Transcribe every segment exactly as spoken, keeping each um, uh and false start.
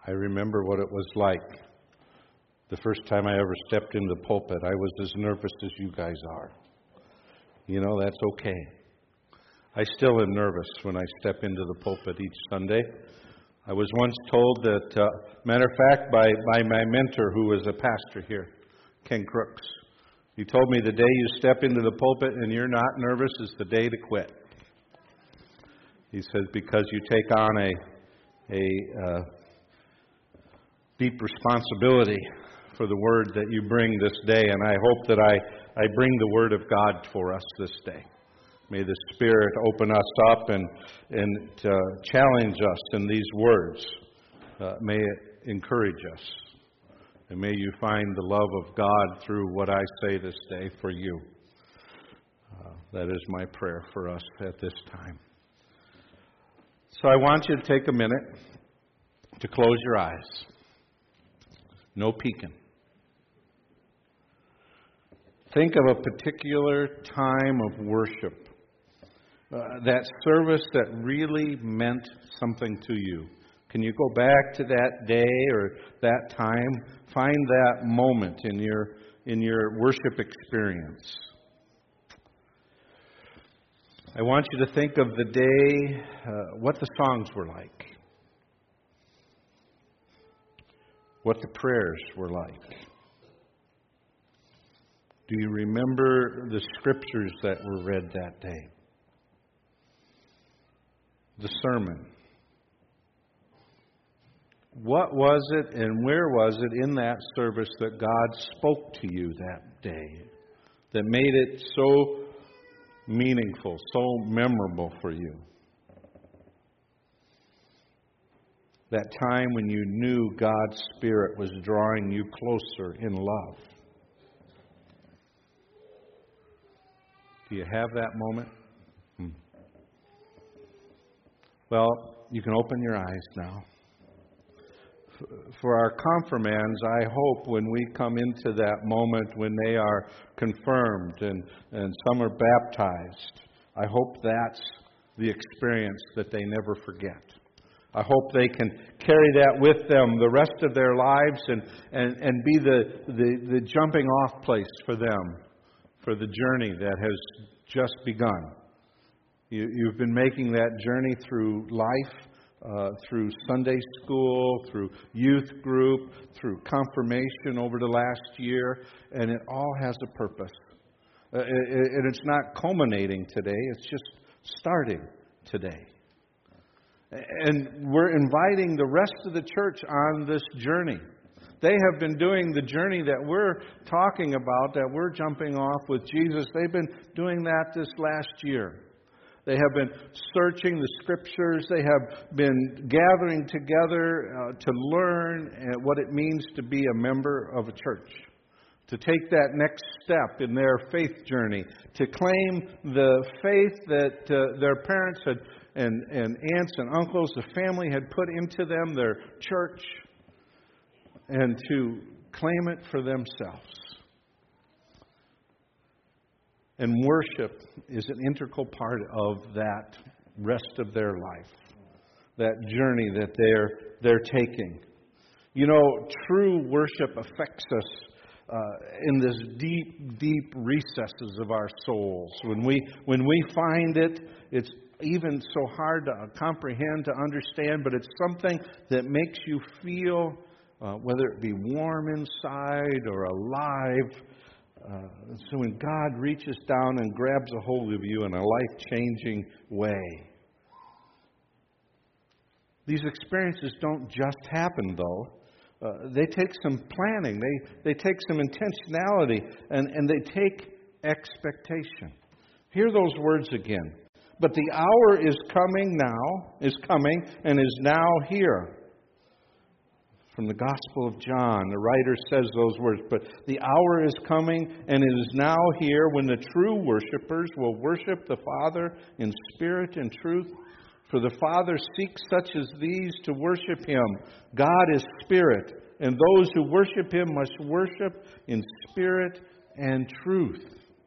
I remember what it was like the first time I ever stepped in the pulpit. I was as nervous as you guys are. You know, that's okay. I still am nervous when I step into the pulpit each Sunday. I was once told that, uh, matter of fact, by, by my mentor who was a pastor here, Ken Crooks. He told me the day you step into the pulpit and you're not nervous is the day to quit. He says because you take on a, a uh, deep responsibility for the word that you bring this day, and I hope that I, I bring the word of God for us this day. May the Spirit open us up and, and uh, challenge us in these words. Uh, may it encourage us. And may you find the love of God through what I say this day for you. Uh, that is my prayer for us at this time. So I want you to take a minute to close your eyes. No peeking. Think of a particular time of worship. Uh, that service that really meant something to you. Can you go back to that day or that time? Find that moment in your in your worship experience. I want you to think of the day, uh, what the songs were like, what the prayers were like. Do you remember the scriptures that were read that day? The sermon. What was it and where was it in that service that God spoke to you that day that made it so meaningful, so memorable for you? That time when you knew God's Spirit was drawing you closer in love. Do you have that moment? Hmm. Well, you can open your eyes now. For our confirmands, I hope when we come into that moment when they are confirmed and, and some are baptized, I hope that's the experience that they never forget. I hope they can carry that with them the rest of their lives and, and, and be the, the, the jumping off place for them for the journey that has just begun. You, you've been making that journey through life. Uh, through Sunday school, through youth group, through confirmation over the last year, and it all has a purpose. Uh, it, it, and it's not culminating today, it's just starting today. And we're inviting the rest of the church on this journey. They have been doing the journey that we're talking about, that we're jumping off with Jesus. They've been doing that this last year. They have been searching the Scriptures. They have been gathering together uh, to learn uh, what it means to be a member of a church, to take that next step in their faith journey, to claim the faith that uh, their parents had and, and aunts and uncles, the family had put into them, their church, and to claim it for themselves. And worship is an integral part of that rest of their life, that journey that they're they're taking. You know, true worship affects us uh, in this deep, deep recesses of our souls. When we when we find it, it's even so hard to comprehend, to understand, but it's something that makes you feel, uh, whether it be warm inside or alive. Uh, so when God reaches down and grabs a hold of you in a life-changing way. These experiences don't just happen, though. Uh, they take some planning. They, they take some intentionality. And, and they take expectation. Hear those words again. But the hour is coming now, is coming, and is now here. From the Gospel of John, the writer says those words, but the hour is coming and it is now here when the true worshipers will worship the Father in spirit and truth. For the Father seeks such as these to worship Him. God is spirit, and those who worship Him must worship in spirit and truth.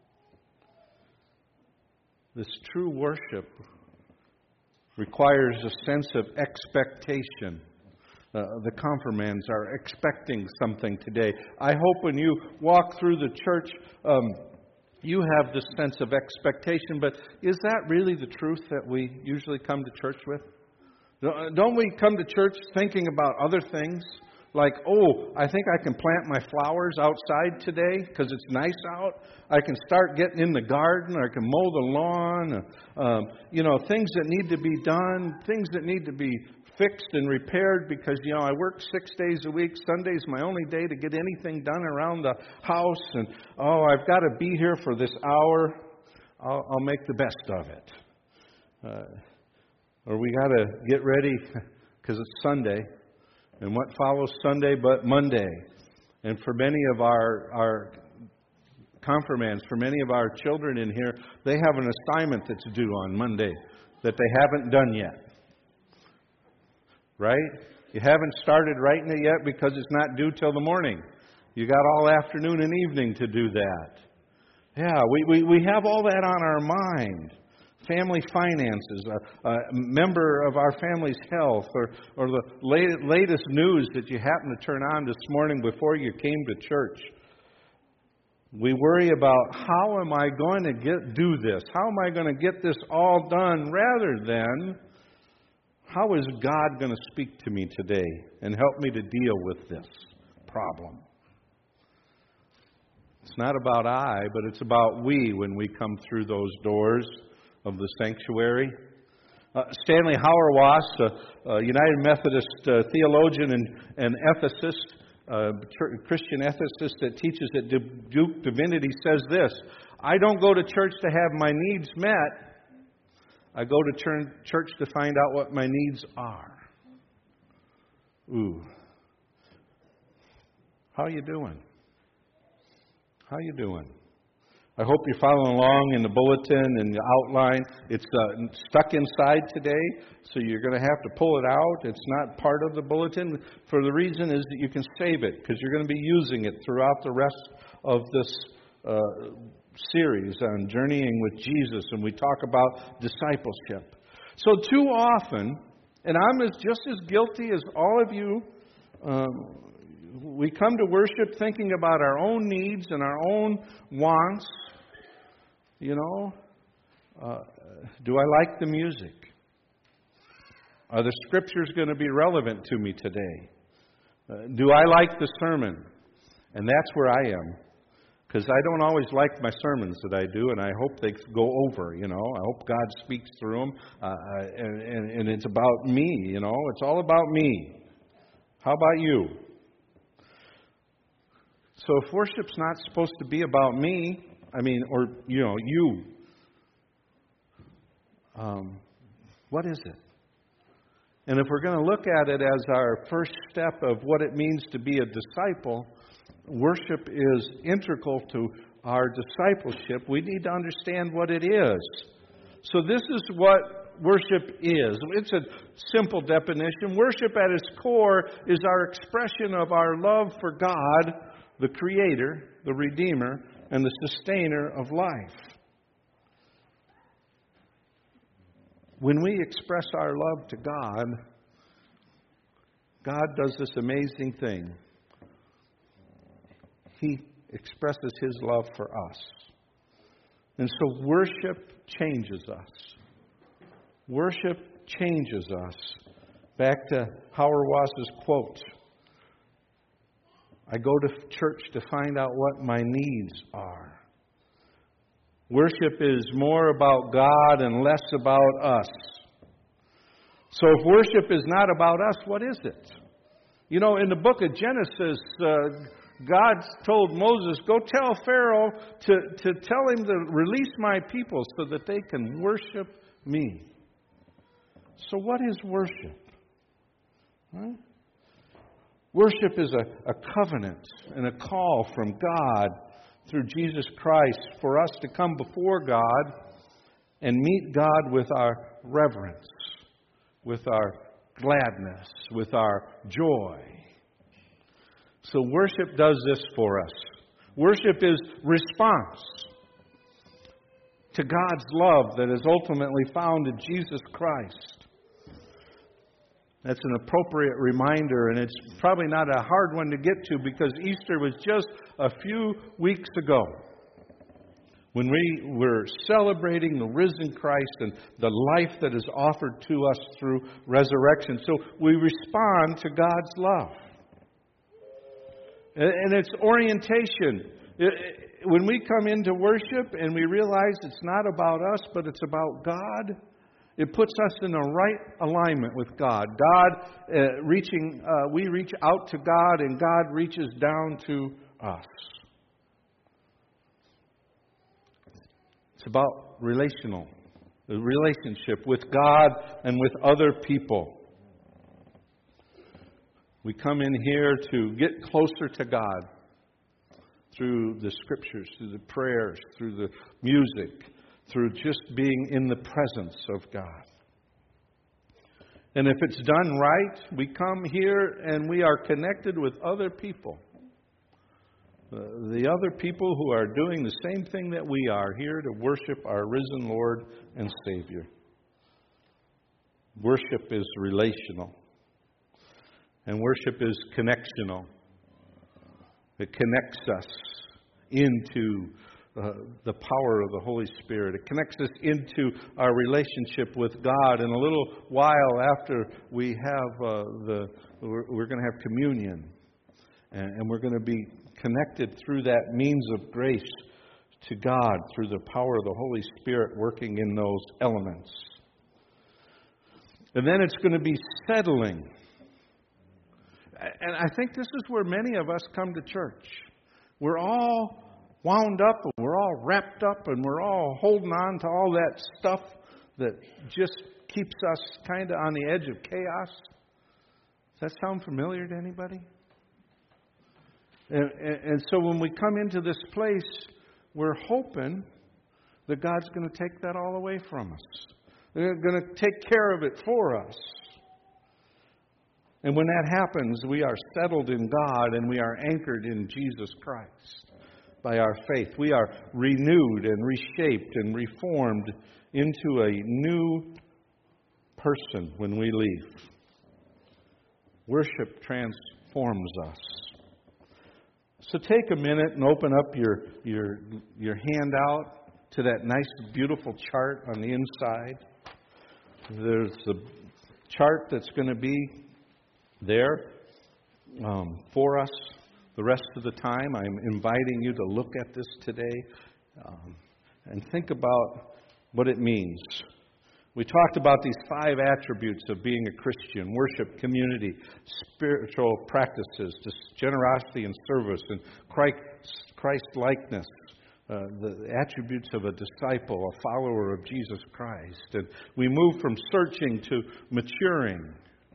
This true worship requires a sense of expectation. Uh, the confirmands are expecting something today. I hope when you walk through the church, um, you have this sense of expectation. But is that really the truth that we usually come to church with? Don't we come to church thinking about other things? Like, oh, I think I can plant my flowers outside today because it's nice out. I can start getting in the garden. Or I can mow the lawn. Um, you know, things that need to be done, things that need to be fixed and repaired because, you know, I work six days a week. Sunday's my only day to get anything done around the house. And, oh, I've got to be here for this hour. I'll, I'll make the best of it. Uh, or we got to get ready because it's Sunday. And what follows Sunday but Monday? And for many of our, our confirmands, for many of our children in here, they have an assignment that's due on Monday that they haven't done yet. Right? You haven't started writing it yet because it's not due till the morning. You got all afternoon and evening to do that. Yeah, we, we, we have all that on our mind. Family finances, a, a member of our family's health, or, or the late, latest news that you happened to turn on this morning before you came to church. We worry about how am I going to get do this? How am I going to get this all done? Rather than how is God going to speak to me today and help me to deal with this problem? It's not about I, but it's about we when we come through those doors of the sanctuary. Uh, Stanley Hauerwas, a, a United Methodist uh, theologian and, and ethicist, uh, Christian ethicist that teaches at Duke Divinity, says this: I don't go to church to have my needs met. I go to turn, church to find out what my needs are. Ooh. How you doing? How you doing? I hope you're following along in the bulletin and the outline. It's uh, stuck inside today, so you're going to have to pull it out. It's not part of the bulletin for the reason is that you can save it because you're going to be using it throughout the rest of this uh, series on journeying with Jesus, and we talk about discipleship. So too often, and I'm as, just as guilty as all of you, um, we come to worship thinking about our own needs and our own wants. You know, uh, do I like the music? Are the scriptures going to be relevant to me today? Uh, do I like the sermon? And that's where I am. Because I don't always like my sermons that I do, and I hope they go over, you know. I hope God speaks through them, uh, and, and, and it's about me, you know. It's all about me. How about you? So if worship's not supposed to be about me, I mean, or, you know, you, um, what is it? And if we're going to look at it as our first step of what it means to be a disciple, worship is integral to our discipleship. We need to understand what it is. So this is what worship is. It's a simple definition. Worship at its core is our expression of our love for God, the Creator, the Redeemer, and the Sustainer of life. When we express our love to God, God does this amazing thing. He expresses His love for us. And so worship changes us. Worship changes us. Back to Hauerwas's quote. I go to church to find out what my needs are. Worship is more about God and less about us. So if worship is not about us, what is it? You know, in the book of Genesis, uh, God told Moses, go tell Pharaoh to, to tell him to release my people so that they can worship me. So what is worship? Huh? Worship is a, a covenant and a call from God through Jesus Christ for us to come before God and meet God with our reverence, with our gladness, with our joy. So worship does this for us. Worship is response to God's love that is ultimately found in Jesus Christ. That's an appropriate reminder, and it's probably not a hard one to get to because Easter was just a few weeks ago when we were celebrating the risen Christ and the life that is offered to us through resurrection. So we respond to God's love. And it's orientation. When we come into worship and we realize it's not about us, but it's about God, it puts us in a right alignment with God. God uh, reaching, uh, we reach out to God, and God reaches down to us. It's about relational, the relationship with God and with other people. We come in here to get closer to God through the Scriptures, through the prayers, through the music, through just being in the presence of God. And if it's done right, we come here and we are connected with other people. Uh, the other people who are doing the same thing that we are, here to worship our risen Lord and Savior. Worship is relational. And worship is connectional. It connects us into uh, the power of the Holy Spirit. It connects us into our relationship with God. And a little while after we have uh, the, we're, we're going to have communion. And, and we're going to be connected through that means of grace to God through the power of the Holy Spirit working in those elements. And then it's going to be settling. And I think this is where many of us come to church. We're all wound up and we're all wrapped up and we're all holding on to all that stuff that just keeps us kind of on the edge of chaos. Does that sound familiar to anybody? And, and, and so when we come into this place, we're hoping that God's going to take that all away from us. They're going to take care of it for us. And when that happens, we are settled in God and we are anchored in Jesus Christ by our faith. We are renewed and reshaped and reformed into a new person when we leave. Worship transforms us. So take a minute and open up your, your, your handout to that nice, beautiful chart on the inside. There's the chart that's going to be there um, for us the rest of the time. I'm inviting you to look at this today um, and think about what it means. We talked about these five attributes of being a Christian: worship, community, spiritual practices, generosity and service, and Christ-likeness, uh, the attributes of a disciple, a follower of Jesus Christ. And we move from searching to maturing.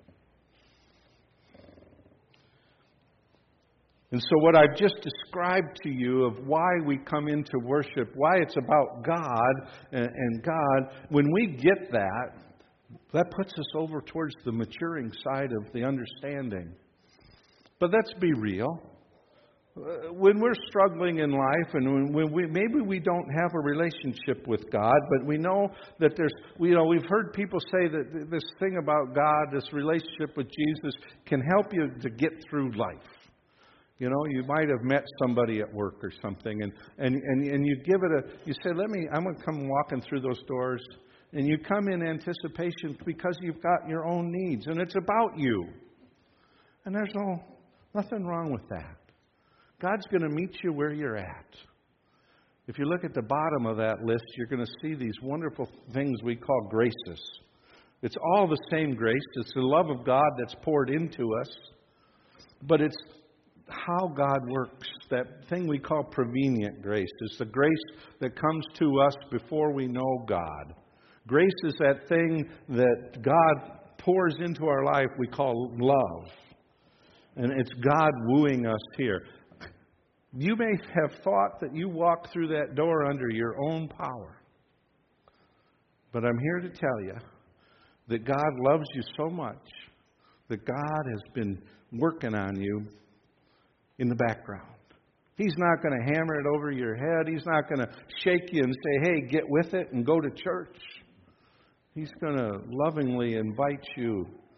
And so what I've just described to you of why we come into worship, why it's about God and, and God, when we get that, that puts us over towards the maturing side of the understanding. But let's be real. When we're struggling in life and when we, maybe we don't have a relationship with God, but we know that there's, you know, we've heard people say that this thing about God, this relationship with Jesus, can help you to get through life. You know, you might have met somebody at work or something, and, and, and, and you give it a, you say, let me, I'm going to come walking through those doors, and you come in anticipation because you've got your own needs, and it's about you. And there's no, nothing wrong with that. God's going to meet you where you're at. If you look at the bottom of that list, you're going to see these wonderful things we call graces. It's all the same grace. It's the love of God that's poured into us, but it's how God works, that thing we call prevenient grace. It's the grace that comes to us before we know God. Grace is that thing that God pours into our life we call love. And it's God wooing us here. You may have thought that you walked through that door under your own power. But I'm here to tell you that God loves you so much that God has been working on you in the background. He's not going to hammer it over your head. He's not going to shake you and say, hey, get with it and go to church. He's going to lovingly invite you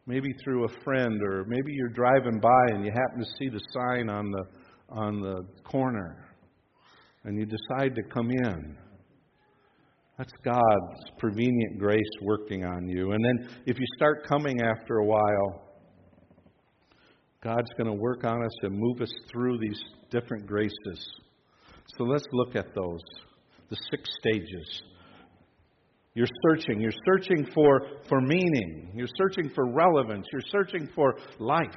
maybe through a friend, or maybe you're driving by and you happen to see the sign on the on the corner, and you decide to come in. That's God's prevenient grace working on you. And then if you start coming after a while, God's going to work on us and move us through these different graces. So let's look at those, the six stages. You're searching. You're searching for, for meaning. You're searching for relevance. You're searching for life.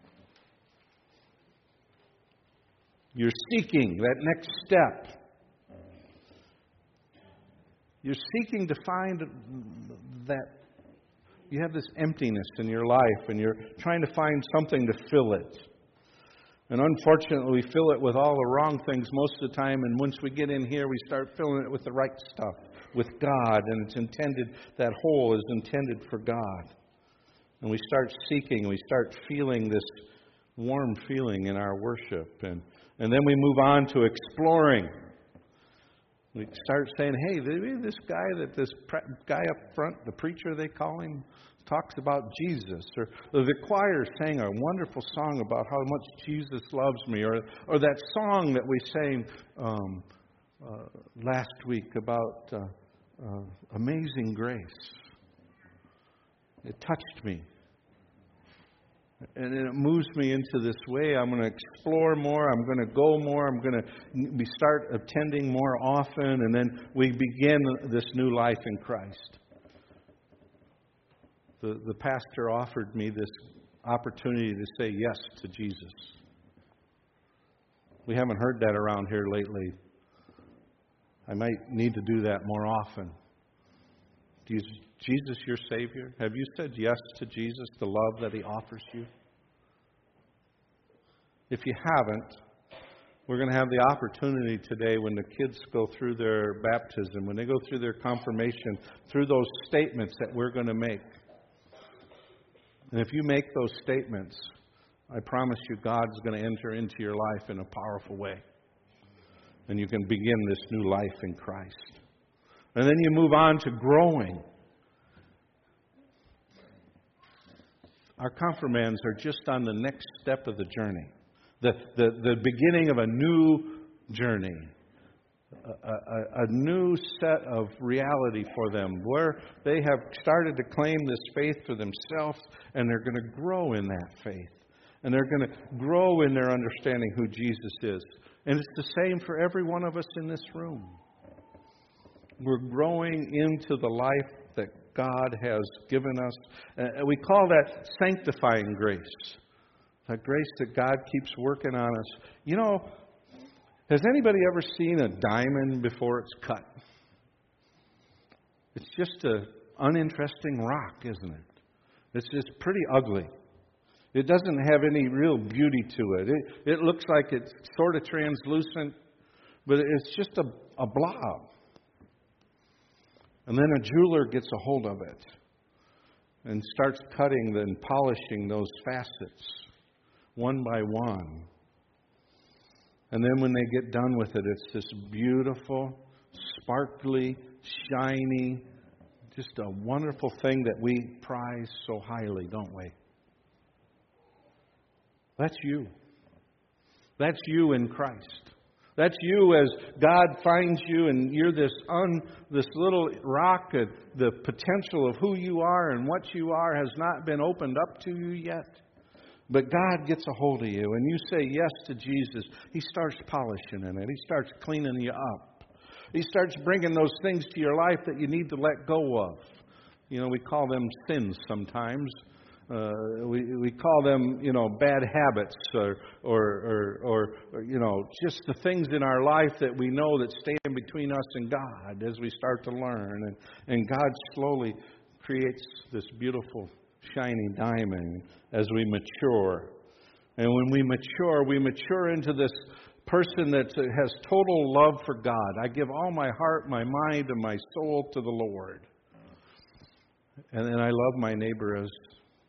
You're seeking that next step. You're seeking to find that you have this emptiness in your life, and you're trying to find something to fill it. And unfortunately, we fill it with all the wrong things most of the time, and once we get in here, we start filling it with the right stuff, with God, and it's intended, that hole is intended for God. And we start seeking, we start feeling this warm feeling in our worship, and, and then we move on to exploring. We start saying, hey, maybe this guy that this pre- guy up front, the preacher they call him, talks about Jesus. Or, or the choir sang a wonderful song about how much Jesus loves me. Or, or that song that we sang um, uh, last week about uh, uh, Amazing Grace. It touched me. And it moves me into this way. I'm going to explore more. I'm going to go more. I'm going to we start attending more often. And then we begin this new life in Christ. The, the pastor offered me this opportunity to say yes to Jesus. We haven't heard that around here lately. I might need to do that more often. Is Jesus your Savior? Have you said yes to Jesus, the love that He offers you? If you haven't, we're going to have the opportunity today when the kids go through their baptism, when they go through their confirmation, through those statements that we're going to make. And if you make those statements, I promise you God's going to enter into your life in a powerful way. And you can begin this new life in Christ. And then you move on to growing. Our confirmands are just on the next step of the journey. The, the, the beginning of a new journey. A, a, a new set of reality for them, where they have started to claim this faith for themselves, and they're going to grow in that faith. And they're going to grow in their understanding who Jesus is. And it's the same for every one of us in this room. We're growing into the life that God has given us. Uh, we call that sanctifying grace. That grace that God keeps working on us. You know, has anybody ever seen a diamond before it's cut? It's just an uninteresting rock, isn't it? It's just pretty ugly. It doesn't have any real beauty to it. It, it looks like it's sort of translucent, but it's just a, a blob. And then a jeweler gets a hold of it and starts cutting and polishing those facets one by one. And then when they get done with it, it's this beautiful, sparkly, shiny, just a wonderful thing that we prize so highly, don't we? That's you. That's you in Christ. That's you as God finds you, and you're this un, this little rock. Uh, the potential of who you are and what you are has not been opened up to you yet. But God gets a hold of you, and you say yes to Jesus. He starts polishing in it. He starts cleaning you up. He starts bringing those things to your life that you need to let go of. You know, we call them sins sometimes. Uh, we we call them, you know, bad habits, or, or or or or you know, just the things in our life that we know that stand between us and God as we start to learn, and and God slowly creates this beautiful shiny diamond as we mature. And when we mature, we mature into this person that has total love for God. I give all my heart, my mind, and my soul to the Lord, and then I love my neighbor as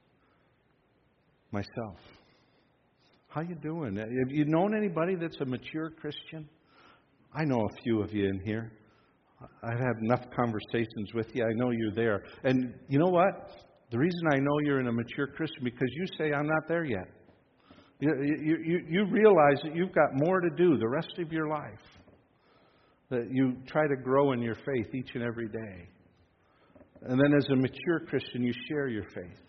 myself. How you doing? Have you known anybody that's a mature Christian? I know a few of you in here. I've had enough conversations with you. I know you're there. And you know what? The reason I know you're in a mature Christian, because you say, I'm not there yet. You, you, you, you realize that you've got more to do the rest of your life. That you try to grow in your faith each and every day. And then as a mature Christian, you share your faith.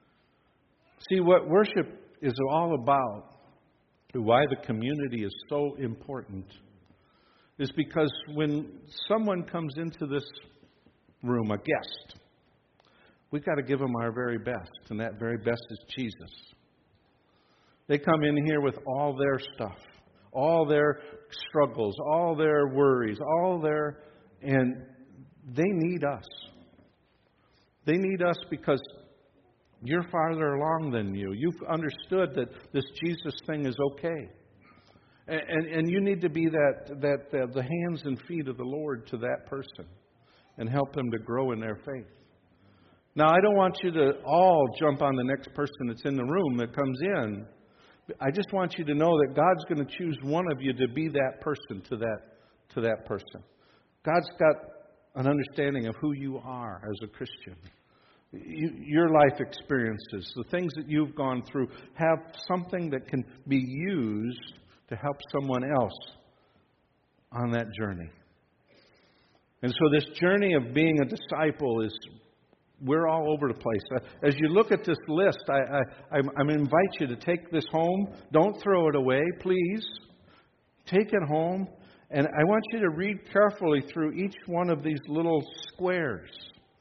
See, what worship is all about, why the community is so important, is because when someone comes into this room, a guest, we've got to give them our very best. And that very best is Jesus. They come in here with all their stuff, all their struggles, all their worries, all their... And they need us. They need us because you're farther along than you. You've understood that this Jesus thing is okay. And, and, and you need to be that, that, that the hands and feet of the Lord to that person and help them to grow in their faith. Now, I don't want you to all jump on the next person that's in the room that comes in. I just want you to know that God's going to choose one of you to be that person to that, to that person. God's got an understanding of who you are as a Christian. You, your life experiences, the things that you've gone through, have something that can be used to help someone else on that journey. And so this journey of being a disciple is, we're all over the place. As you look at this list, I, I, I invite you to take this home. Don't throw it away, please. Take it home. And I want you to read carefully through each one of these little squares.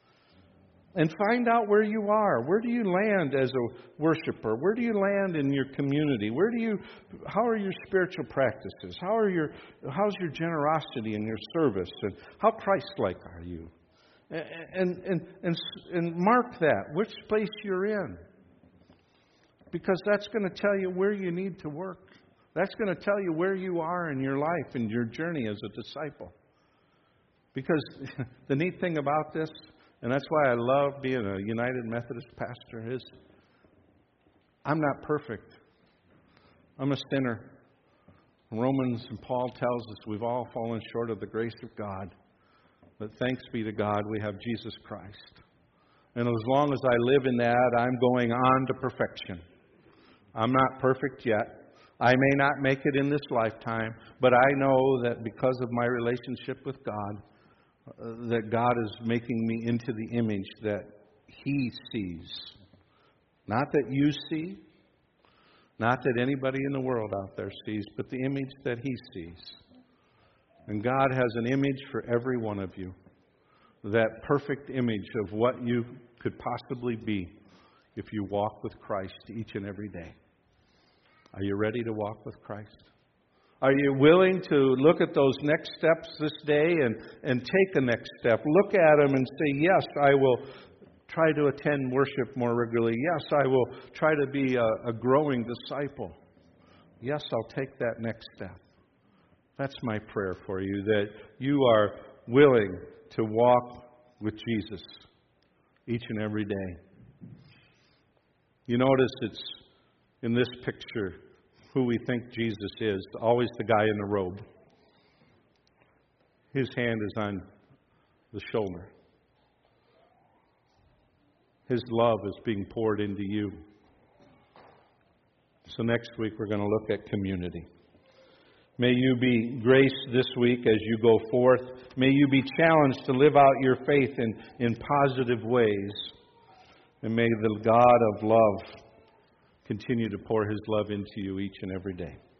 And find out where you are. Where do you land as a worshiper? Where do you land in your community? Where do you? How are your spiritual practices? How are your? How's your generosity in your service? And how Christ-like are you? And and and and mark that which place you're in, because that's going to tell you where you need to work. That's going to tell you where you are in your life and your journey as a disciple. Because the neat thing about this, and that's why I love being a United Methodist pastor, is I'm not perfect. I'm a sinner. Romans and Paul tells us we've all fallen short of the grace of God. But thanks be to God, we have Jesus Christ. And as long as I live in that, I'm going on to perfection. I'm not perfect yet. I may not make it in this lifetime, but I know that because of my relationship with God, uh, that God is making me into the image that He sees. Not that you see, not that anybody in the world out there sees, but the image that He sees. And God has an image for every one of you. That perfect image of what you could possibly be if you walk with Christ each and every day. Are you ready to walk with Christ? Are you willing to look at those next steps this day and, and take a next step? Look at them and say, yes, I will try to attend worship more regularly. Yes, I will try to be a, a growing disciple. Yes, I'll take that next step. That's my prayer for you, that you are willing to walk with Jesus each and every day. You notice it's in this picture who we think Jesus is, always the guy in the robe. His hand is on the shoulder. His love is being poured into you. So next week we're going to look at community. May you be graced this week as you go forth. May you be challenged to live out your faith in, in positive ways. And may the God of love continue to pour His love into you each and every day.